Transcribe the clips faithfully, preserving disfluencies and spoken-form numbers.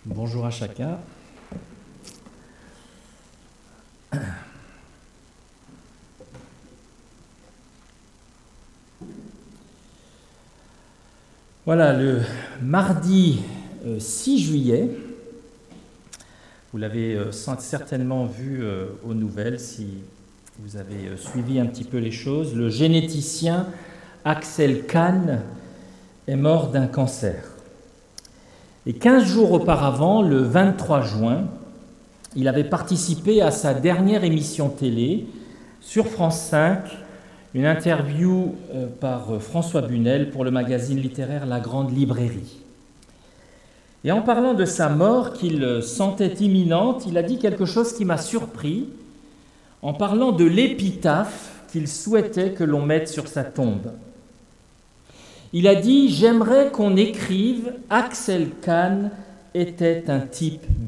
Bonjour à chacun. Voilà, le mardi euh, six juillet, vous l'avez euh, certainement vu euh, aux nouvelles si vous avez euh, suivi un petit peu les choses, le généticien Axel Kahn est mort d'un cancer. Et quinze jours auparavant, le vingt-trois juin, il avait participé à sa dernière émission télé sur France cinq, une interview par François Bunel pour le magazine littéraire La Grande Librairie. Et en parlant de sa mort qu'il sentait imminente, il a dit quelque chose qui m'a surpris, en parlant de l'épitaphe qu'il souhaitait que l'on mette sur sa tombe. Il a dit « J'aimerais qu'on écrive « Axel Kahn était un type bien ».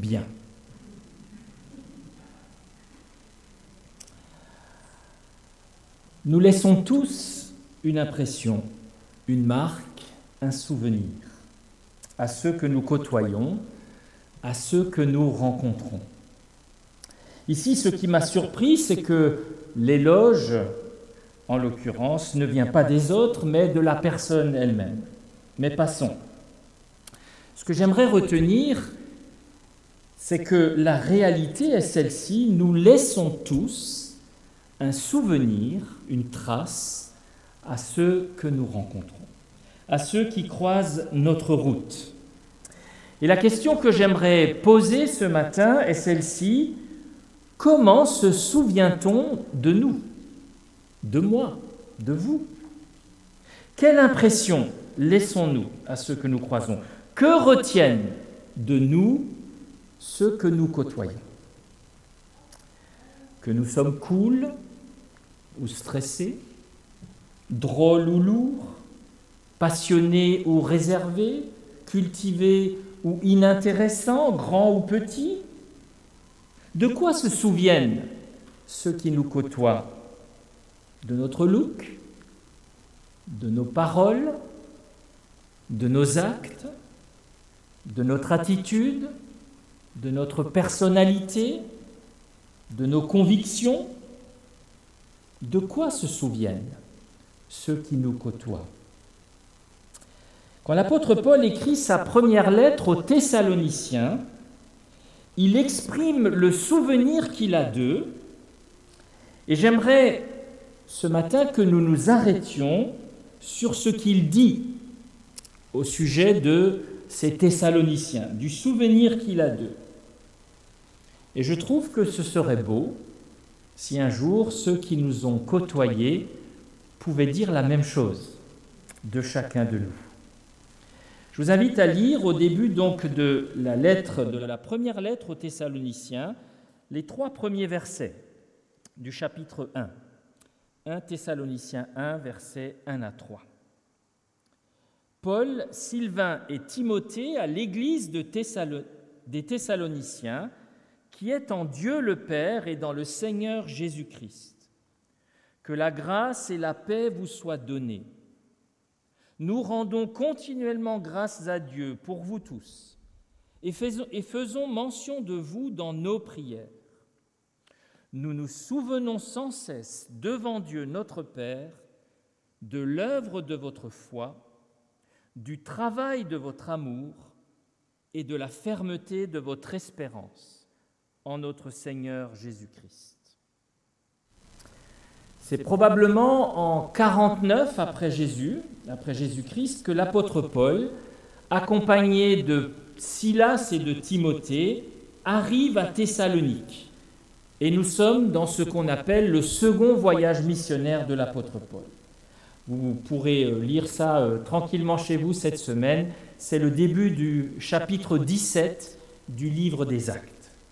Nous laissons tous une impression, une marque, un souvenir à ceux que nous côtoyons, à ceux que nous rencontrons. Ici, ce qui m'a surpris, c'est que l'éloge, en l'occurrence, ne vient pas des autres, mais de la personne elle-même. Mais passons. Ce que j'aimerais retenir, c'est que la réalité est celle-ci, nous laissons tous un souvenir, une trace à ceux que nous rencontrons, à ceux qui croisent notre route. Et la question que j'aimerais poser ce matin est celle-ci, comment se souvient-on de nous ? De moi, de vous. Quelle impression laissons-nous à ceux que nous croisons ? Que retiennent de nous ceux que nous côtoyons ? Que nous sommes cool ou stressés, drôles ou lourds, passionnés ou réservés, cultivés ou inintéressants, grands ou petits ? De quoi se souviennent ceux qui nous côtoient ? De notre look, de nos paroles, de nos actes, de notre attitude, de notre personnalité, de nos convictions. De quoi se souviennent ceux qui nous côtoient ? Quand l'apôtre Paul écrit sa première lettre aux Thessaloniciens, il exprime le souvenir qu'il a d'eux, et j'aimerais ce matin que nous nous arrêtions sur ce qu'il dit au sujet de ces Thessaloniciens, du souvenir qu'il a d'eux. Et je trouve que ce serait beau si un jour ceux qui nous ont côtoyés pouvaient dire la même chose de chacun de nous. Je vous invite à lire au début donc de la lettre, de la première lettre aux Thessaloniciens, les trois premiers versets du chapitre un. un Thessaloniciens un, versets un à trois. Paul, Sylvain et Timothée à l'église de Thessalo- des Thessaloniciens, qui est en Dieu le Père et dans le Seigneur Jésus-Christ. Que la grâce et la paix vous soient données. Nous rendons continuellement grâce à Dieu pour vous tous et faisons, et faisons mention de vous dans nos prières. Nous nous souvenons sans cesse devant Dieu notre Père de l'œuvre de votre foi, du travail de votre amour et de la fermeté de votre espérance en notre Seigneur Jésus-Christ. C'est probablement en quarante-neuf après Jésus, après Jésus-Christ, que l'apôtre Paul, accompagné de Silas et de Timothée, arrive à Thessalonique. Et nous sommes dans ce qu'on appelle le second voyage missionnaire de l'apôtre Paul. Vous pourrez lire ça euh, tranquillement chez vous cette semaine. C'est le début du chapitre dix-sept du livre des Actes.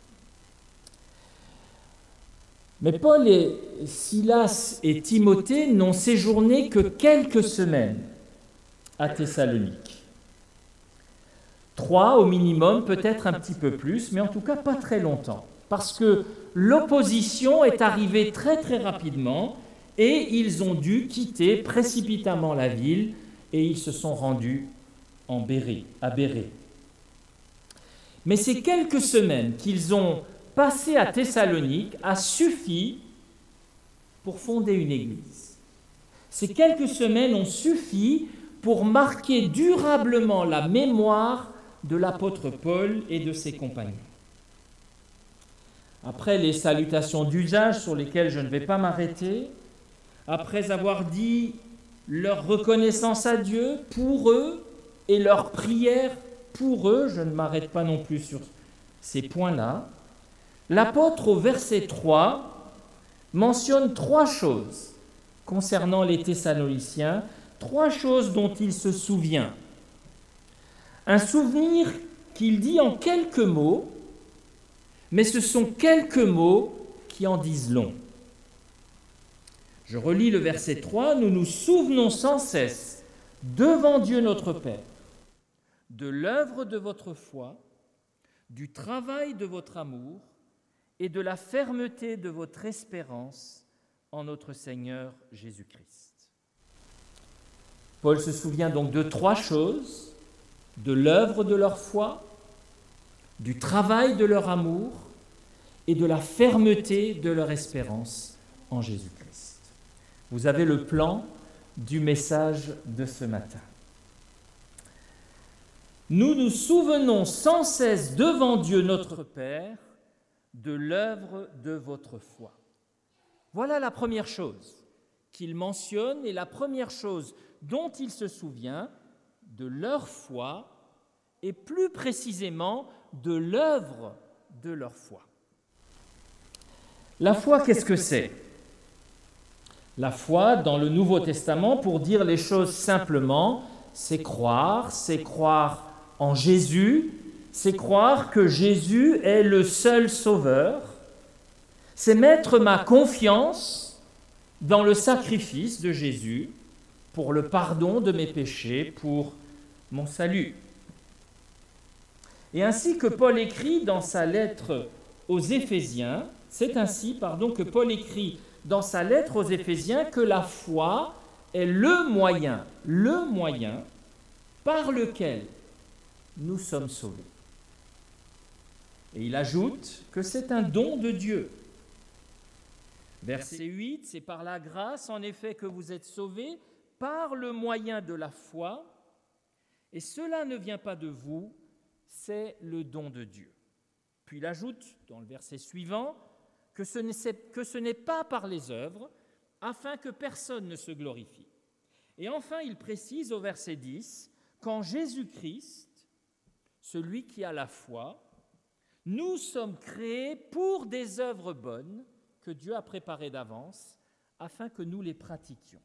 Mais Paul et Silas et Timothée n'ont séjourné que quelques semaines à Thessalonique. Trois au minimum, peut-être un petit peu plus, mais en tout cas pas très longtemps. Parce que l'opposition est arrivée très très rapidement et ils ont dû quitter précipitamment la ville et ils se sont rendus en Bérée, à Bérée. Mais ces quelques semaines qu'ils ont passées à Thessalonique a suffi pour fonder une église. Ces quelques semaines ont suffi pour marquer durablement la mémoire de l'apôtre Paul et de ses compagnons. Après les salutations d'usage sur lesquelles je ne vais pas m'arrêter, après avoir dit leur reconnaissance à Dieu pour eux et leur prière pour eux, je ne m'arrête pas non plus sur ces points-là, l'apôtre au verset trois mentionne trois choses concernant les Thessaloniciens, trois choses dont il se souvient. Un souvenir qu'il dit en quelques mots, mais ce sont quelques mots qui en disent long. Je relis le verset trois, « Nous nous souvenons sans cesse devant Dieu notre Père de l'œuvre de votre foi, du travail de votre amour et de la fermeté de votre espérance en notre Seigneur Jésus-Christ. » Paul se souvient donc de trois choses, de l'œuvre de leur foi, du travail de leur amour et de la fermeté de leur espérance en Jésus-Christ. Vous avez le plan du message de ce matin. Nous nous souvenons sans cesse devant Dieu notre Père de l'œuvre de votre foi. Voilà la première chose qu'il mentionne et la première chose dont il se souvient de leur foi et plus précisément de l'œuvre de leur foi. La foi, qu'est-ce que c'est ? La foi, dans le Nouveau Testament, pour dire les choses simplement, c'est croire, c'est croire en Jésus, c'est croire que Jésus est le seul sauveur, c'est mettre ma confiance dans le sacrifice de Jésus pour le pardon de mes péchés, pour mon salut. Et ainsi que Paul écrit dans sa lettre aux Éphésiens, c'est ainsi, pardon, que Paul écrit dans sa lettre aux Éphésiens que la foi est le moyen, le moyen par lequel nous sommes sauvés. Et il ajoute que c'est un don de Dieu. Verset huit, c'est par la grâce en effet que vous êtes sauvés par le moyen de la foi, et cela ne vient pas de vous, c'est le don de Dieu. Puis il ajoute dans le verset suivant que ce n'est, que ce n'est pas par les œuvres, afin que personne ne se glorifie. Et enfin, il précise au verset dix qu'en Jésus-Christ, celui qui a la foi, nous sommes créés pour des œuvres bonnes que Dieu a préparées d'avance, afin que nous les pratiquions.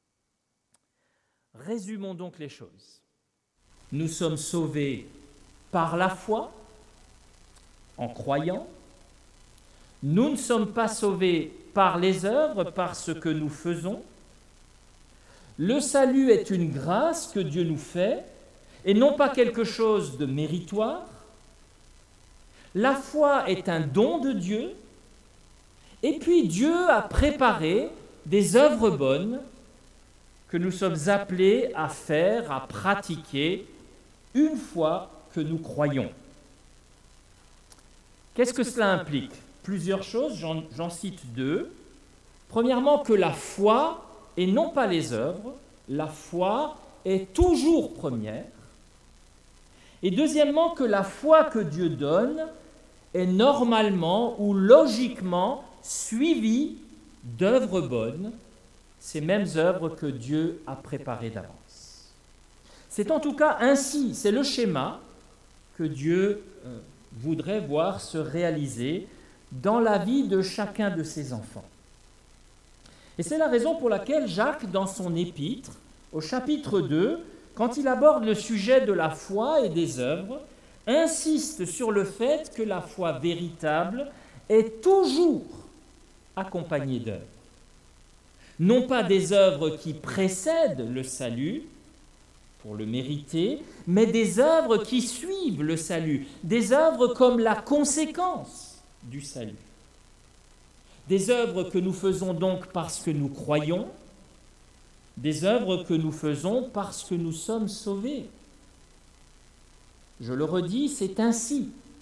Résumons donc les choses. Nous sommes sauvés par la foi, en croyant. Nous ne sommes pas sauvés par les œuvres, par ce que nous faisons. Le salut est une grâce que Dieu nous fait, et non pas quelque chose de méritoire. La foi est un don de Dieu, et puis Dieu a préparé des œuvres bonnes que nous sommes appelés à faire, à pratiquer, une fois que nous croyons. Qu'est-ce que cela implique ? Plusieurs choses, j'en, j'en cite deux. Premièrement, que la foi, et non pas les œuvres, la foi est toujours première. Et deuxièmement, que la foi que Dieu donne est normalement ou logiquement suivie d'œuvres bonnes, ces mêmes œuvres que Dieu a préparées d'avance. C'est en tout cas ainsi, c'est le schéma que Dieu euh, voudrait voir se réaliser dans la vie de chacun de ses enfants. Et c'est la raison pour laquelle Jacques, dans son épître, au chapitre deux, quand il aborde le sujet de la foi et des œuvres, insiste sur le fait que la foi véritable est toujours accompagnée d'œuvres. Non pas des œuvres qui précèdent le salut, pour le mériter, mais des œuvres qui suivent le salut, des œuvres comme la conséquence du salut. Des œuvres que nous faisons donc parce que nous croyons, des œuvres que nous faisons parce que nous sommes sauvés. Je le redis, c'est ainsi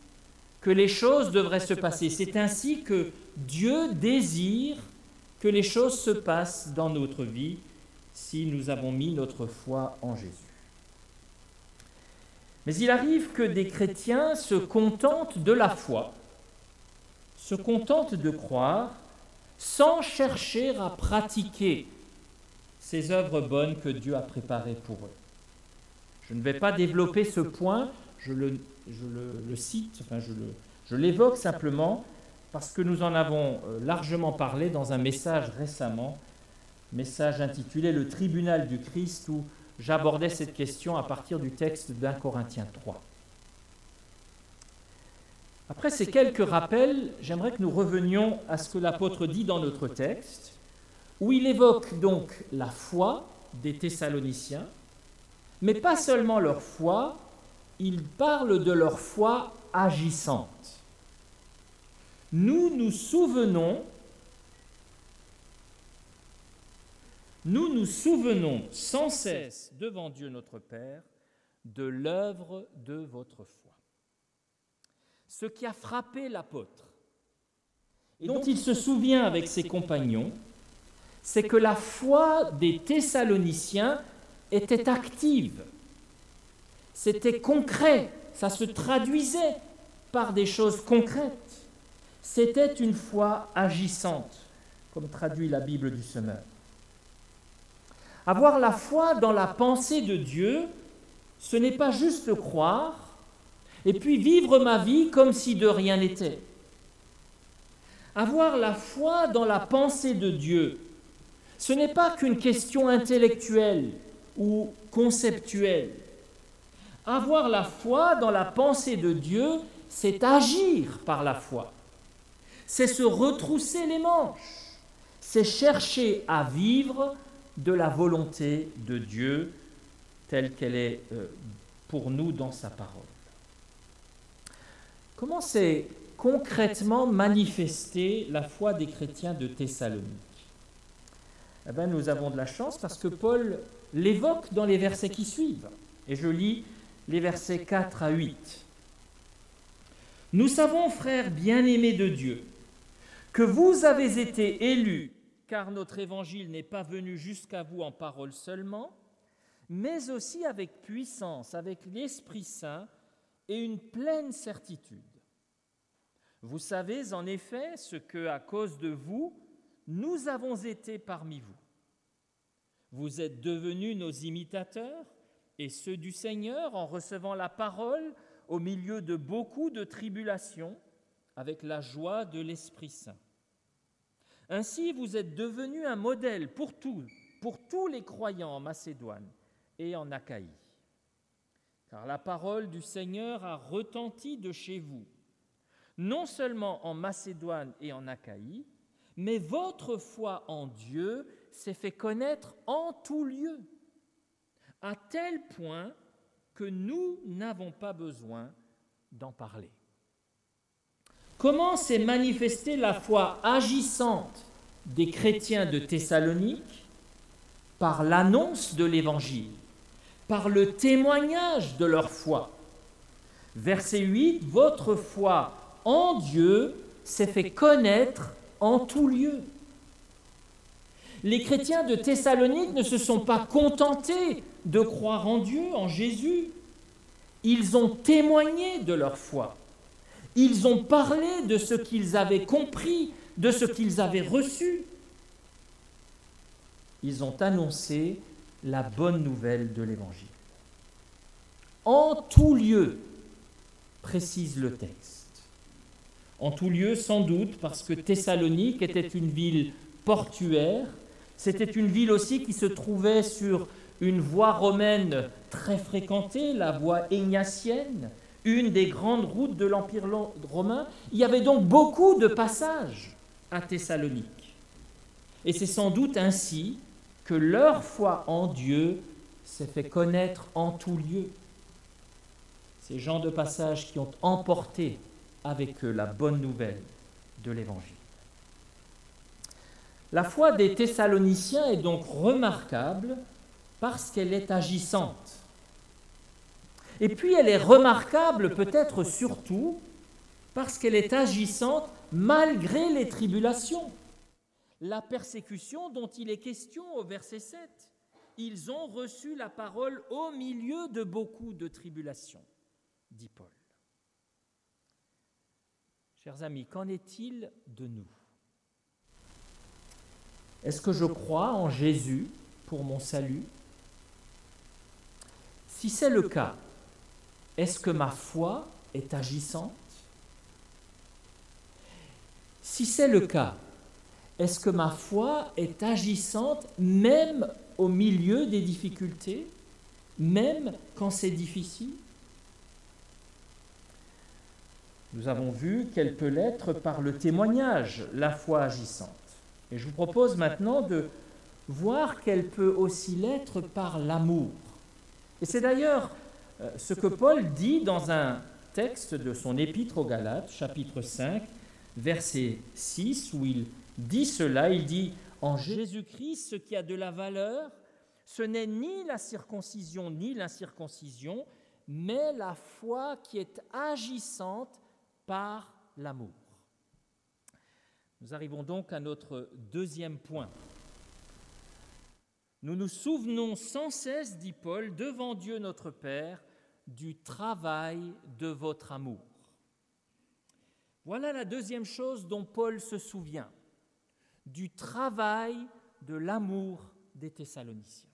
que les choses devraient se passer. C'est ainsi que Dieu désire que les choses se passent dans notre vie si nous avons mis notre foi en Jésus. Mais il arrive que des chrétiens se contentent de la foi, se contentent de croire, sans chercher à pratiquer ces œuvres bonnes que Dieu a préparées pour eux. Je ne vais pas développer ce point, je le, je le, le cite, enfin je, le, je l'évoque simplement parce que nous en avons largement parlé dans un message récemment, message intitulé « Le tribunal du Christ » où j'abordais cette question à partir du texte d'un Corinthiens trois. Après ces quelques rappels, j'aimerais que nous revenions à ce que l'apôtre dit dans notre texte, où il évoque donc la foi des Thessaloniciens, mais pas seulement leur foi, il parle de leur foi agissante. Nous nous souvenons, nous nous souvenons sans cesse devant Dieu notre Père de l'œuvre de votre foi. Ce qui a frappé l'apôtre, et dont il se souvient avec ses compagnons, c'est que la foi des Thessaloniciens était active, c'était concret, ça se traduisait par des choses concrètes. C'était une foi agissante, comme traduit la Bible du Semeur. Avoir la foi dans la pensée de Dieu, ce n'est pas juste croire, et puis vivre ma vie comme si de rien n'était. Avoir la foi dans la pensée de Dieu, ce n'est pas qu'une question intellectuelle ou conceptuelle. Avoir la foi dans la pensée de Dieu, c'est agir par la foi. C'est se retrousser les manches. C'est chercher à vivre de la volonté de Dieu telle qu'elle est pour nous dans sa parole. Comment s'est concrètement manifestée la foi des chrétiens de Thessalonique ? Eh bien, nous avons de la chance parce que Paul l'évoque dans les versets qui suivent. Et je lis les versets quatre à huit. « Nous savons, frères bien-aimés de Dieu, que vous avez été élus, car notre évangile n'est pas venu jusqu'à vous en parole seulement, mais aussi avec puissance, avec l'Esprit Saint et une pleine certitude. Vous savez en effet ce que, à cause de vous, nous avons été parmi vous. Vous êtes devenus nos imitateurs et ceux du Seigneur en recevant la parole au milieu de beaucoup de tribulations avec la joie de l'Esprit Saint. Ainsi, vous êtes devenus un modèle pour tous, pour tous les croyants en Macédoine et en Achaïe. Car la parole du Seigneur a retenti de chez vous, non seulement en Macédoine et en Achaïe, mais votre foi en Dieu s'est fait connaître en tout lieu, à tel point que nous n'avons pas besoin d'en parler. » Comment s'est manifestée la foi agissante des chrétiens de Thessalonique? Par l'annonce de l'Évangile, par le témoignage de leur foi. Verset huit, « Votre foi en Dieu s'est fait connaître en tout lieu. » Les chrétiens de Thessalonique ne se sont pas contentés de croire en Dieu, en Jésus. Ils ont témoigné de leur foi. Ils ont parlé de ce qu'ils avaient compris, de ce qu'ils avaient reçu. Ils ont annoncé la bonne nouvelle de l'Évangile. En tout lieu, précise le texte. En tout lieu, sans doute, parce que Thessalonique était une ville portuaire. C'était une ville aussi qui se trouvait sur une voie romaine très fréquentée, la voie égnatienne, une des grandes routes de l'Empire romain. Il y avait donc beaucoup de passages à Thessalonique. Et c'est sans doute ainsi que leur foi en Dieu s'est fait connaître en tout lieu. Ces gens de passage qui ont emporté avec eux la bonne nouvelle de l'Évangile. La foi des Thessaloniciens est donc remarquable parce qu'elle est agissante. Et puis elle est remarquable peut-être surtout parce qu'elle est agissante malgré les tribulations. La persécution dont il est question au verset sept. Ils ont reçu la parole au milieu de beaucoup de tribulations, dit Paul. Chers amis, qu'en est-il de nous ? Est-ce que je crois en Jésus pour mon salut ? Si c'est le cas, est-ce que ma foi est agissante ? Si c'est le cas, est-ce que ma foi est agissante même au milieu des difficultés, même quand c'est difficile ? Nous avons vu qu'elle peut l'être par le témoignage, la foi agissante. Et je vous propose maintenant de voir qu'elle peut aussi l'être par l'amour. Et c'est d'ailleurs ce que Paul dit dans un texte de son épître aux Galates, chapitre cinq, verset six, où il dit cela, il dit « En Jésus-Christ, ce qui a de la valeur, ce n'est ni la circoncision ni l'incirconcision, mais la foi qui est agissante par l'amour. » Nous arrivons donc à notre deuxième point. Nous nous souvenons sans cesse, dit Paul, devant Dieu notre Père, du travail de votre amour. Voilà la deuxième chose dont Paul se souvient, du travail de l'amour des Thessaloniciens.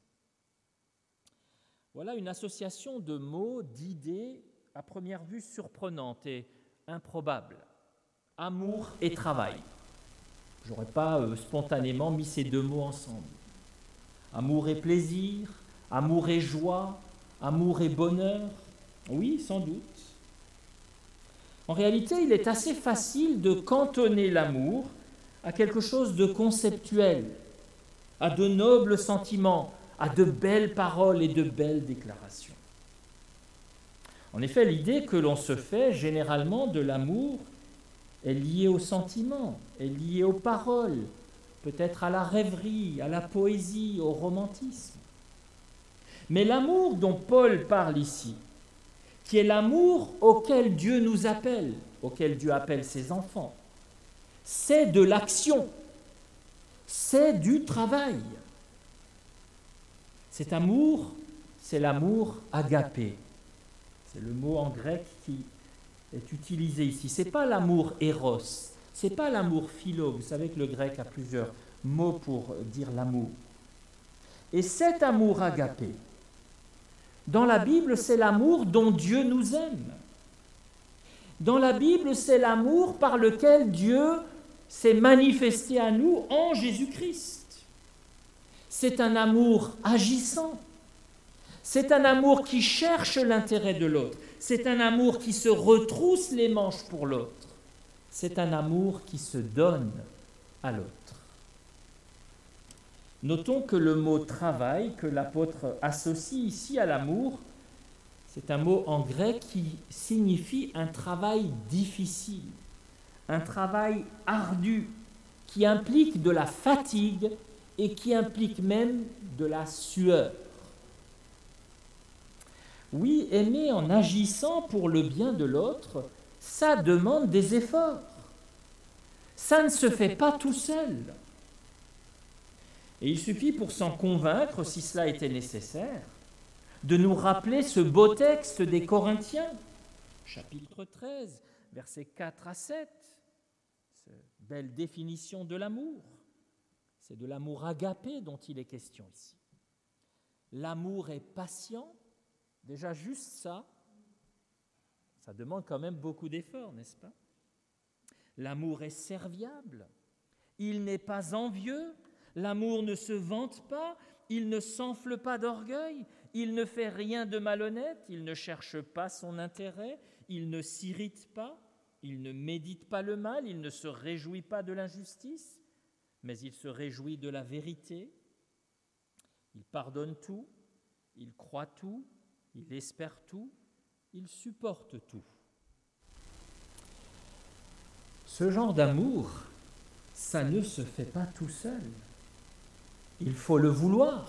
Voilà une association de mots, d'idées, à première vue surprenante et improbable. Amour et travail. Je n'aurais pas euh, spontanément mis ces deux mots ensemble. Amour et plaisir, amour et joie, amour et bonheur. Oui, sans doute. En réalité, il est assez facile de cantonner l'amour à quelque chose de conceptuel, à de nobles sentiments, à de belles paroles et de belles déclarations. En effet, l'idée que l'on se fait généralement de l'amour est liée aux sentiments, est liée aux paroles, peut-être à la rêverie, à la poésie, au romantisme. Mais l'amour dont Paul parle ici, qui est l'amour auquel Dieu nous appelle, auquel Dieu appelle ses enfants, c'est de l'action, c'est du travail. Cet amour, c'est l'amour agapé. C'est le mot en grec qui est utilisé ici. Ce n'est pas l'amour éros, ce n'est pas l'amour philo. Vous savez que le grec a plusieurs mots pour dire l'amour. Et cet amour agapé, dans la Bible, c'est l'amour dont Dieu nous aime. Dans la Bible, c'est l'amour par lequel Dieu s'est manifesté à nous en Jésus-Christ. C'est un amour agissant. C'est un amour qui cherche l'intérêt de l'autre. C'est un amour qui se retrousse les manches pour l'autre. C'est un amour qui se donne à l'autre. Notons que le mot « travail » que l'apôtre associe ici à l'amour, c'est un mot en grec qui signifie un travail difficile, un travail ardu, qui implique de la fatigue et qui implique même de la sueur. Oui, aimer en agissant pour le bien de l'autre, ça demande des efforts. Ça ne se fait pas tout seul. Et il suffit pour s'en convaincre, si cela était nécessaire, de nous rappeler ce beau texte des Corinthiens, chapitre treize, versets quatre à sept, cette belle définition de l'amour. C'est de l'amour agapé dont il est question ici. L'amour est patient. Déjà, juste ça, ça demande quand même beaucoup d'efforts, n'est-ce pas ? L'amour est serviable, il n'est pas envieux, l'amour ne se vante pas, il ne s'enfle pas d'orgueil, il ne fait rien de malhonnête, il ne cherche pas son intérêt, il ne s'irrite pas, il ne médite pas le mal, il ne se réjouit pas de l'injustice, mais il se réjouit de la vérité, il pardonne tout, il croit tout, il espère tout, il supporte tout. Ce genre d'amour, ça ne se fait pas tout seul. Il faut le vouloir,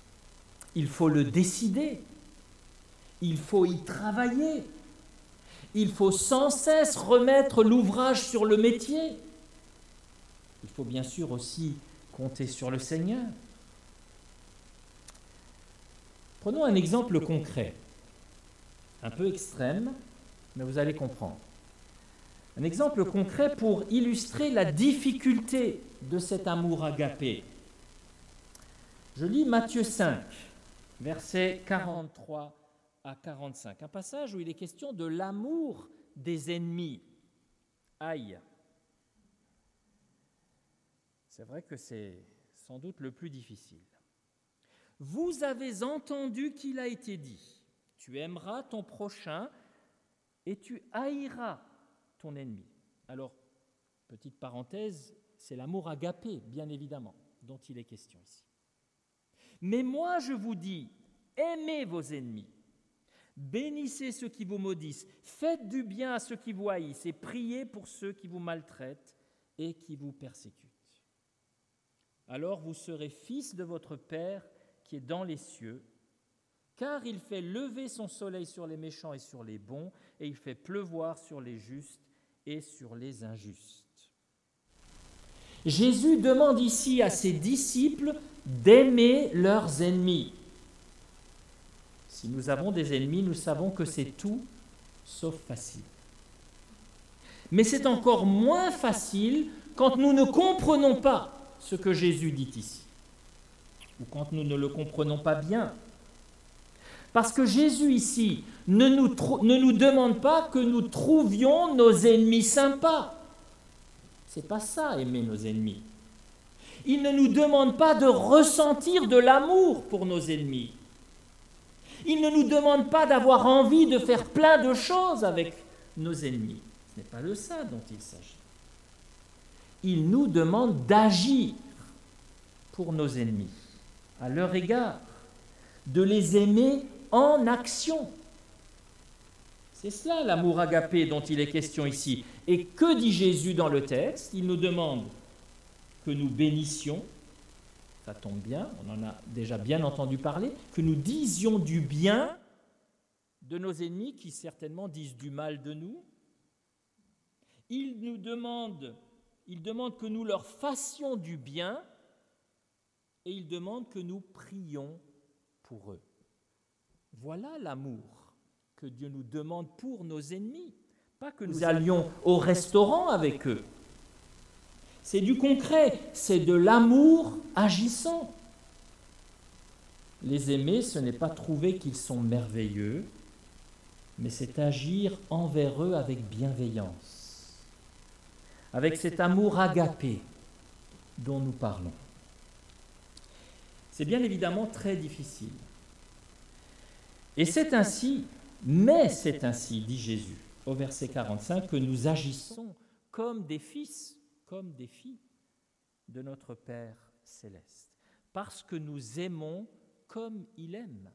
il faut le décider, il faut y travailler, Il faut sans cesse remettre l'ouvrage sur le métier. Il faut bien sûr aussi compter sur le Seigneur. Prenons un exemple concret, un peu extrême, mais vous allez comprendre. Un exemple concret pour illustrer la difficulté de cet amour agapé. Je lis Matthieu cinq, versets quarante-trois à quarante-cinq, un passage où il est question de l'amour des ennemis. Aïe! C'est vrai que c'est sans doute le plus difficile. Vous avez entendu qu'il a été dit, tu aimeras ton prochain et tu haïras ton ennemi. Alors, petite parenthèse, c'est l'amour agapé, bien évidemment, dont il est question ici. Mais moi, je vous dis, aimez vos ennemis, bénissez ceux qui vous maudissent, faites du bien à ceux qui vous haïssent et priez pour ceux qui vous maltraitent et qui vous persécutent. Alors vous serez fils de votre Père qui est dans les cieux, car il fait lever son soleil sur les méchants et sur les bons, et il fait pleuvoir sur les justes et sur les injustes. Jésus demande ici à ses disciples d'aimer leurs ennemis. Si nous avons des ennemis, nous savons que c'est tout sauf facile. Mais c'est encore moins facile quand nous ne comprenons pas ce que Jésus dit ici, ou quand nous ne le comprenons pas bien. Parce que Jésus ici ne nous, trou- ne nous demande pas que nous trouvions nos ennemis sympas. C'est pas ça, aimer nos ennemis. Il ne nous demande pas de ressentir de l'amour pour nos ennemis. Il ne nous demande pas d'avoir envie de faire plein de choses avec nos ennemis. Ce n'est pas de ça dont il s'agit. Il nous demande d'agir pour nos ennemis, à leur égard, de les aimer en action. C'est cela l'amour agapé dont il est question ici. Et que dit Jésus dans le texte? Il nous demande que nous bénissions, ça tombe bien, on en a déjà bien entendu parler, que nous disions du bien de nos ennemis qui certainement disent du mal de nous. Il nous demande, il demande que nous leur fassions du bien et il demande que nous prions pour eux. Voilà l'amour que Dieu nous demande pour nos ennemis, pas que nous allions au restaurant avec eux. C'est du concret, c'est de l'amour agissant. Les aimer, ce n'est pas trouver qu'ils sont merveilleux, mais c'est agir envers eux avec bienveillance, avec cet amour agapé dont nous parlons. C'est bien évidemment très difficile. Et c'est ainsi, mais c'est ainsi, dit Jésus, au verset quarante-cinq, que nous agissons comme des fils, comme des filles de notre Père céleste, parce que nous aimons comme il aime.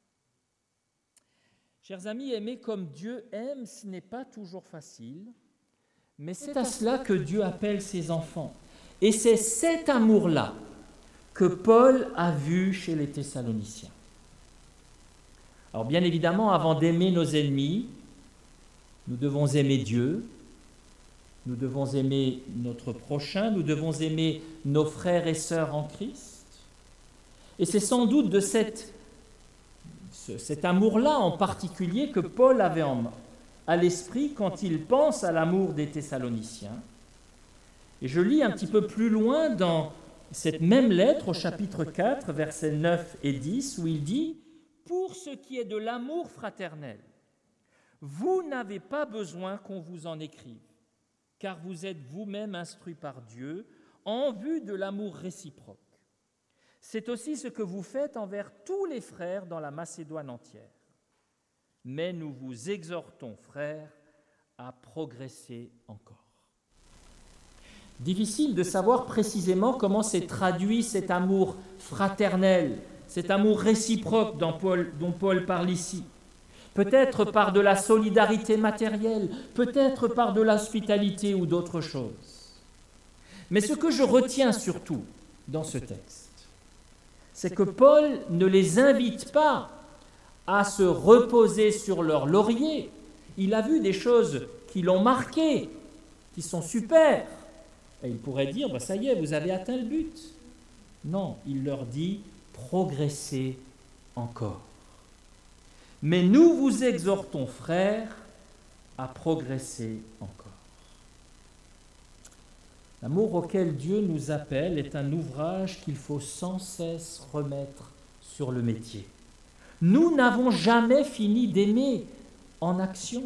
Chers amis, aimer comme Dieu aime, ce n'est pas toujours facile, mais c'est à cela que Dieu appelle ses enfants. Et c'est cet amour-là que Paul a vu chez les Thessaloniciens. Alors bien évidemment, avant d'aimer nos ennemis, nous devons aimer Dieu, nous devons aimer notre prochain, nous devons aimer nos frères et sœurs en Christ. Et c'est sans doute de cette, ce, cet amour-là en particulier que Paul avait en, à l'esprit quand il pense à l'amour des Thessaloniciens. Et je lis un petit peu plus loin dans cette même lettre au chapitre quatre, versets neuf et dix, où il dit « Pour ce qui est de l'amour fraternel, vous n'avez pas besoin qu'on vous en écrive, car vous êtes vous-même instruits par Dieu en vue de l'amour réciproque. C'est aussi ce que vous faites envers tous les frères dans la Macédoine entière. Mais nous vous exhortons, frères, à progresser encore. » Difficile de savoir précisément comment s'est traduit cet amour fraternel, cet amour réciproque dont Paul, dont Paul parle ici. Peut-être par de la solidarité matérielle, peut-être par de l'hospitalité ou d'autres choses. Mais ce que je retiens surtout dans ce texte, c'est que Paul ne les invite pas à se reposer sur leur laurier Il a vu des choses qui l'ont marqué, qui sont super. Et il pourrait dire, bah, ça y est, vous avez atteint le but. Non, il leur dit, progressez encore. Mais nous vous exhortons, frères, à progresser encore. L'amour auquel Dieu nous appelle est un ouvrage qu'il faut sans cesse remettre sur le métier. Nous n'avons jamais fini d'aimer en action.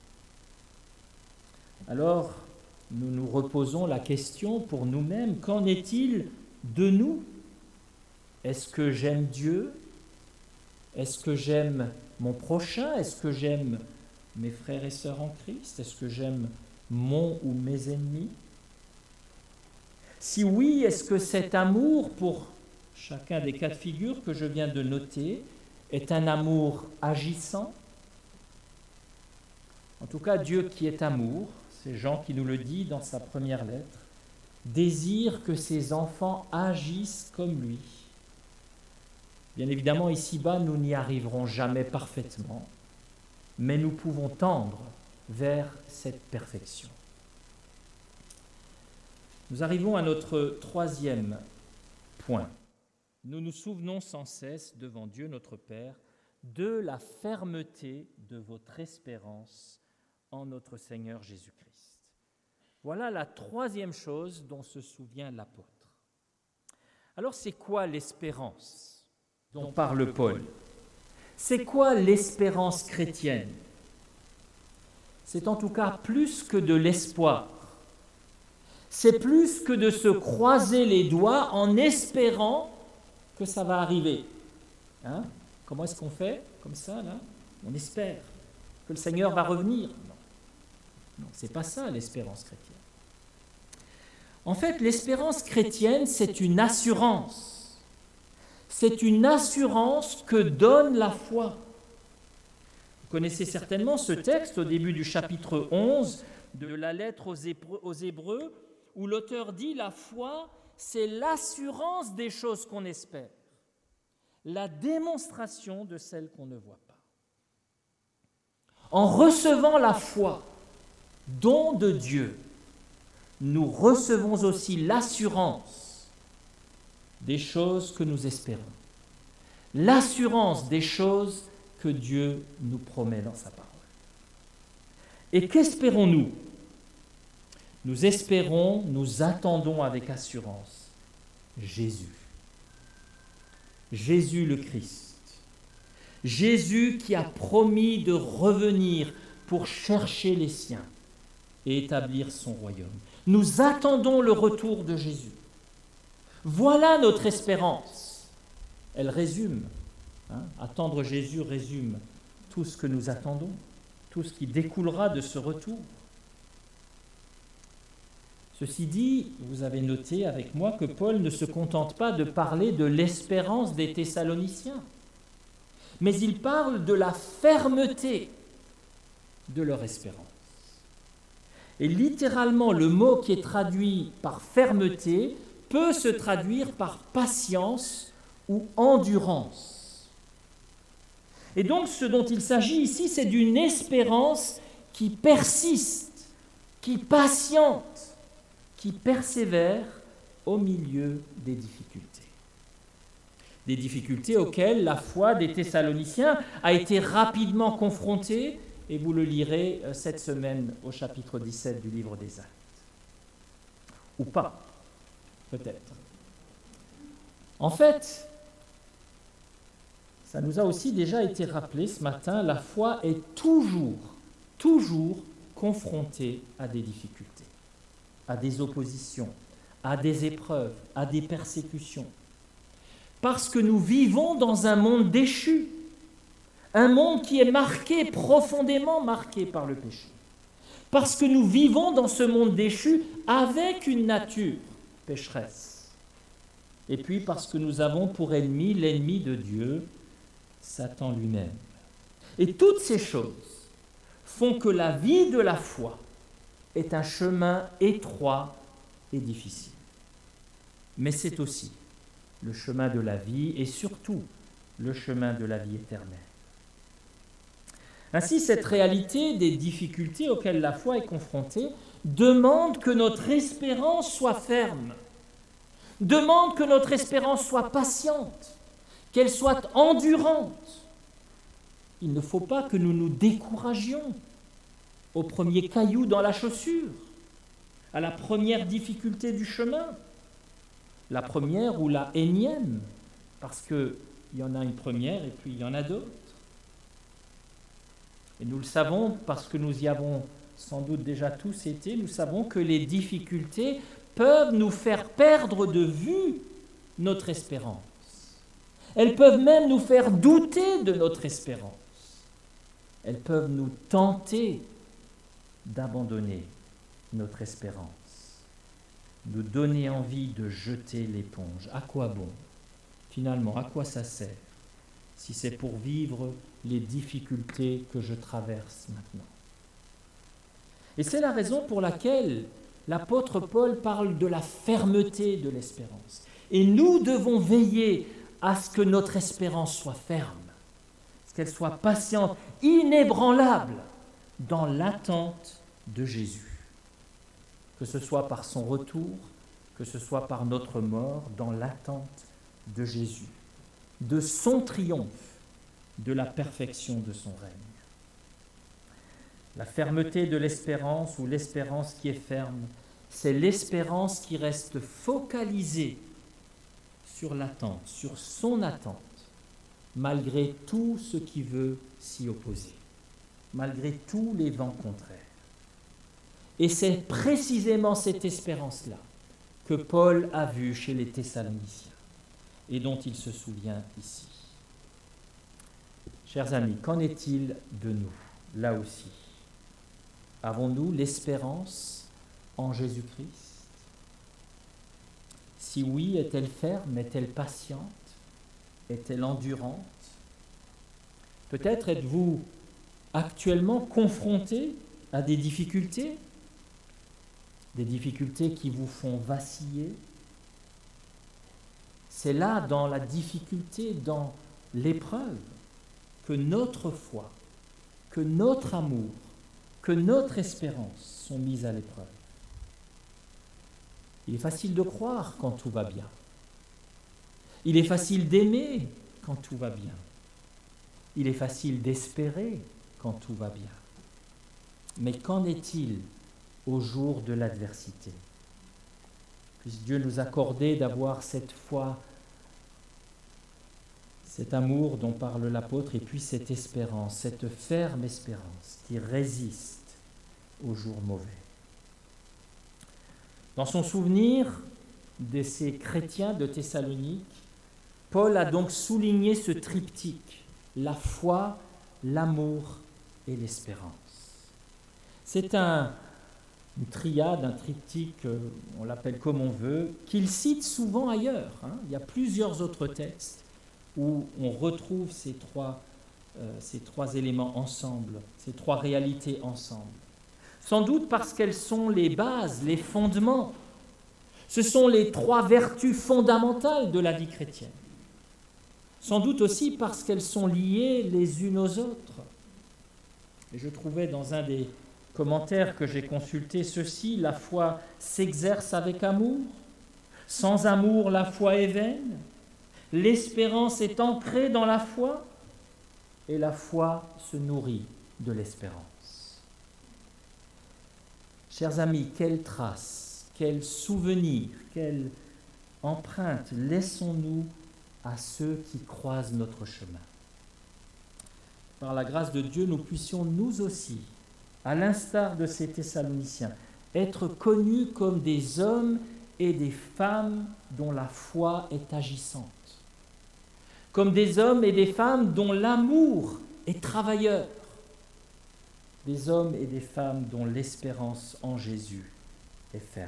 Alors, nous nous reposons la question pour nous-mêmes, qu'en est-il de nous? Est-ce que j'aime Dieu? Est-ce que j'aime mon prochain? Est-ce que j'aime mes frères et sœurs en Christ? Est-ce que j'aime mon ou mes ennemis? Si oui, est-ce que cet amour, pour chacun des cas de figure que je viens de noter, est un amour agissant? En tout cas, Dieu qui est amour, c'est Jean qui nous le dit dans sa première lettre, désire que ses enfants agissent comme lui. Bien évidemment, ici-bas, nous n'y arriverons jamais parfaitement, mais nous pouvons tendre vers cette perfection. Nous arrivons à notre troisième point. Nous nous souvenons sans cesse devant Dieu notre Père de la fermeté de votre espérance en notre Seigneur Jésus-Christ. Voilà la troisième chose dont se souvient l'apôtre. Alors c'est quoi l'espérance dont parle Paul? C'est quoi l'espérance chrétienne? C'est en tout cas plus que de l'espoir. C'est plus que de se croiser les doigts en espérant que ça va arriver. Hein? Comment est-ce qu'on fait comme ça, là? On espère que le Seigneur va revenir. Non, non, c'est pas ça l'espérance chrétienne. En fait, l'espérance chrétienne, c'est une assurance. C'est une assurance que donne la foi. Vous connaissez certainement ce texte au début du chapitre onze de la lettre aux Hébreux, aux Hébreux, où l'auteur dit « La foi, c'est l'assurance des choses qu'on espère, la démonstration de celles qu'on ne voit pas. » En recevant la foi, don de Dieu, nous recevons aussi l'assurance des choses que nous espérons, l'assurance des choses que Dieu nous promet dans sa parole. Et qu'espérons-nous ? Nous espérons, nous attendons avec assurance Jésus. Jésus le Christ. Jésus qui a promis de revenir pour chercher les siens et établir son royaume. Nous attendons le retour de Jésus. Voilà notre espérance. Elle résume, hein, attendre Jésus résume tout ce que nous attendons, tout ce qui découlera de ce retour. Ceci dit, vous avez noté avec moi que Paul ne se contente pas de parler de l'espérance des Thessaloniciens, mais il parle de la fermeté de leur espérance. Et littéralement, le mot qui est traduit par fermeté peut se traduire par patience ou endurance. Et donc, ce dont il s'agit ici, c'est d'une espérance qui persiste, qui patiente, qui persévère au milieu des difficultés. Des difficultés auxquelles la foi des Thessaloniciens a été rapidement confrontée, et vous le lirez cette semaine au chapitre dix-sept du livre des Actes. Ou pas, peut-être. En fait, ça nous a aussi déjà été rappelé ce matin, la foi est toujours, toujours confrontée à des difficultés, à des oppositions, à des épreuves, à des persécutions. Parce que nous vivons dans un monde déchu, un monde qui est marqué, profondément marqué par le péché. Parce que nous vivons dans ce monde déchu avec une nature pécheresse. Et puis parce que nous avons pour ennemi l'ennemi de Dieu, Satan lui-même. Et toutes ces choses font que la vie de la foi est un chemin étroit et difficile. Mais c'est aussi le chemin de la vie et surtout le chemin de la vie éternelle. Ainsi, cette réalité des difficultés auxquelles la foi est confrontée demande que notre espérance soit ferme, demande que notre espérance soit patiente, qu'elle soit endurante. Il ne faut pas que nous nous découragions au premier caillou dans la chaussure, à la première difficulté du chemin, la première ou la énième, parce qu'il y en a une première et puis il y en a d'autres. Et nous le savons parce que nous y avons sans doute déjà tous été, nous savons que les difficultés peuvent nous faire perdre de vue notre espérance. Elles peuvent même nous faire douter de notre espérance. Elles peuvent nous tenter d'abandonner notre espérance, nous donner envie de jeter l'éponge. À quoi bon? Finalement, à quoi ça sert si c'est pour vivre les difficultés que je traverse maintenant? Et c'est la raison pour laquelle l'apôtre Paul parle de la fermeté de l'espérance. Et nous devons veiller à ce que notre espérance soit ferme, qu'elle soit patiente, inébranlable, dans l'attente de Jésus. Que ce soit par son retour, que ce soit par notre mort, dans l'attente de Jésus, de son triomphe, de la perfection de son règne. La fermeté de l'espérance, ou l'espérance qui est ferme, c'est l'espérance qui reste focalisée sur l'attente, sur son attente, malgré tout ce qui veut s'y opposer, malgré tous les vents contraires. Et c'est précisément cette espérance-là que Paul a vue chez les Thessaloniciens et dont il se souvient ici. Chers amis, qu'en est-il de nous, là aussi? Avons-nous l'espérance en Jésus-Christ? Si oui, est-elle ferme? Est-elle patiente? Est-elle endurante? Peut-être êtes-vous actuellement confronté à des difficultés, des difficultés qui vous font vaciller. C'est là, dans la difficulté, dans l'épreuve, que notre foi, que notre amour, que notre espérance sont mises à l'épreuve. Il est facile de croire quand tout va bien. Il est facile d'aimer quand tout va bien. Il est facile d'espérer quand tout va bien. Mais qu'en est-il au jour de l'adversité? Puisse Dieu nous accorder d'avoir cette foi, cet amour dont parle l'apôtre, et puis cette espérance, cette ferme espérance qui résiste aux jours mauvais. Dans son souvenir de ces chrétiens de Thessalonique, Paul a donc souligné ce triptyque, la foi, l'amour et l'espérance. C'est un, une triade, un triptyque, on l'appelle comme on veut, qu'il cite souvent ailleurs. Hein. Il y a plusieurs autres textes où on retrouve ces trois, euh, ces trois éléments ensemble, ces trois réalités ensemble. Sans doute parce qu'elles sont les bases, les fondements. Ce sont les trois vertus fondamentales de la vie chrétienne. Sans doute aussi parce qu'elles sont liées les unes aux autres. Et je trouvais dans un des commentaires que j'ai consultés ceci: la foi s'exerce avec amour, sans amour la foi est vaine, l'espérance est ancrée dans la foi, et la foi se nourrit de l'espérance. Chers amis, quelle trace, quel souvenir, quelle empreinte laissons-nous à ceux qui croisent notre chemin? Par la grâce de Dieu, nous puissions nous aussi, à l'instar de ces Thessaloniciens, être connus comme des hommes et des femmes dont la foi est agissante, comme des hommes et des femmes dont l'amour est travailleur, des hommes et des femmes dont l'espérance en Jésus est ferme.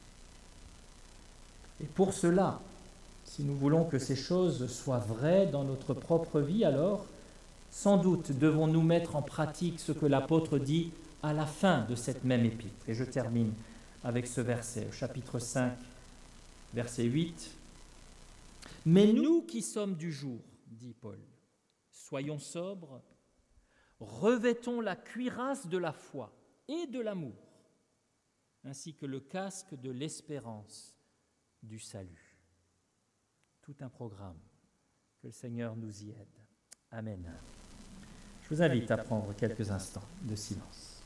Et pour cela, si nous voulons que ces choses soient vraies dans notre propre vie, alors, sans doute devons-nous mettre en pratique ce que l'apôtre dit à la fin de cette même épître. Et je termine avec ce verset, au chapitre cinq, verset huit. « Mais nous qui sommes du jour, dit Paul, soyons sobres, Revêtons la cuirasse de la foi et de l'amour, ainsi que le casque de l'espérance du salut. Tout un programme. Que le Seigneur nous y aide. Amen. Je vous invite à prendre quelques instants de silence.